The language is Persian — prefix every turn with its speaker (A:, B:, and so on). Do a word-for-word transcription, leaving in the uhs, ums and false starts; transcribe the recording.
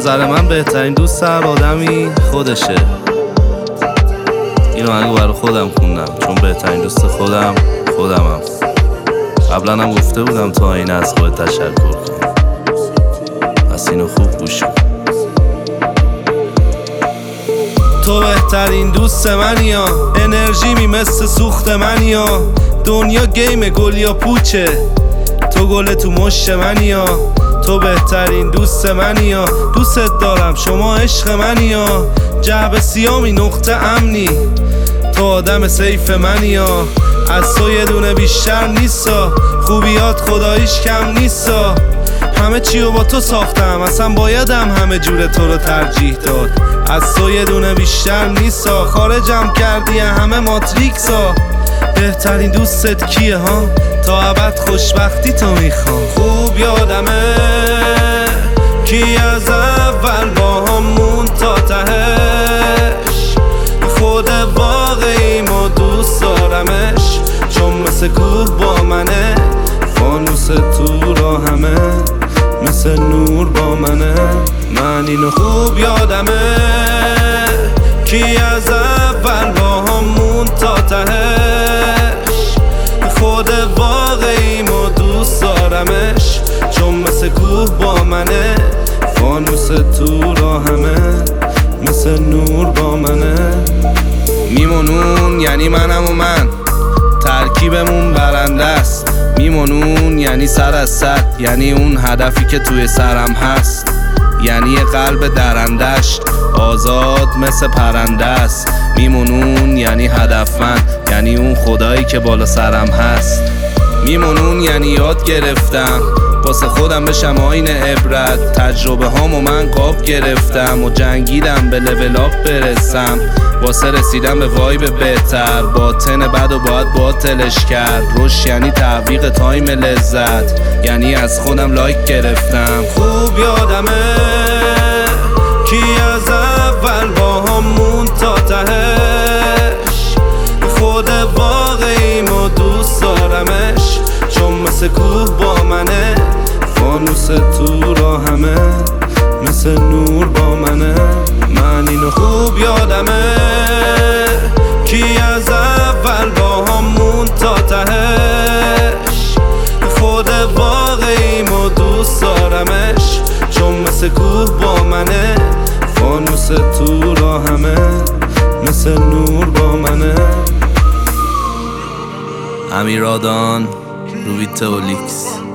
A: نظر من بهترین دوست هر آدمی خودشه. اینو هنگو برای خودم خوندم، چون بهترین دوست خودم خودمم. قبلا هم گفته بودم تا این از خودت تشکر کن، پس اینو خوب گوش کن. تو بهترین دوست منی یا انرژی می مثل سوخت منی یا دنیا گیم گل یا پوچه، تو گل تو مشت منی یا تو بهترین دوست منی یا دوست دارم شما عشق منی یا جعبه سیامی نقطه امنی، تو آدم سیف منی یا از تو یه دونه بیشتر نیستا، خوبیات خداییش کم نیستا، همه چیو با تو ساختم اصلا بایدم همه جور تو رو ترجیح داد، از تو یه دونه بیشتر نیستا، خارجم کردی همه ماتریکسا، بهترین دوستت کیه ها تا ابد خوشبختی تو میخوام. خوب یادمه کی از اول با همون تا تهش، خود واقعیم و دوست دارمش چون مثل کوه با منه، فانوس تو را همه مثل نور با منه. من اینو خوب یادمه کی از اول با همون تا تهش، خود واقعیم و دوست دارمش چون مثل کوه با منه، فانوس تو را همه مثل نور با منه. میمونون یعنی منم و من، ترکیبمون برنده است، میمونون یعنی سر از سر، یعنی اون هدفی که توی سرم هست، یعنی یه قلب درندش آزاد مثل پرنده است، میمونون یعنی هدفمند، یعنی اون خدایی که بالا سرم هست، میمونون یعنی یاد گرفتم واسه خودم بشم آینه عبرت، تجربه هامو من قاب گرفتم و جنگیدم به لول آپ برسم، واسه رسیدم به وایب بهتر، باطن بد و باید باطلش کرد، روش یعنی تعویق تایم لذت، یعنی از خودم لایک گرفتم. خوب یادمه کی از اول با همون تا تهش، خود واقعیم و دوست دارمش چون مثل کوه با منه، فانوس تو را همه مثل نور با منه. من اینو خوب یادمه کی از اول با همون تا تهش، خود واقعیم و دوست دارمش چون مثل کوه با منه، فانوس تو را همه مثل نور با منه. امیرادان رویتولیکس.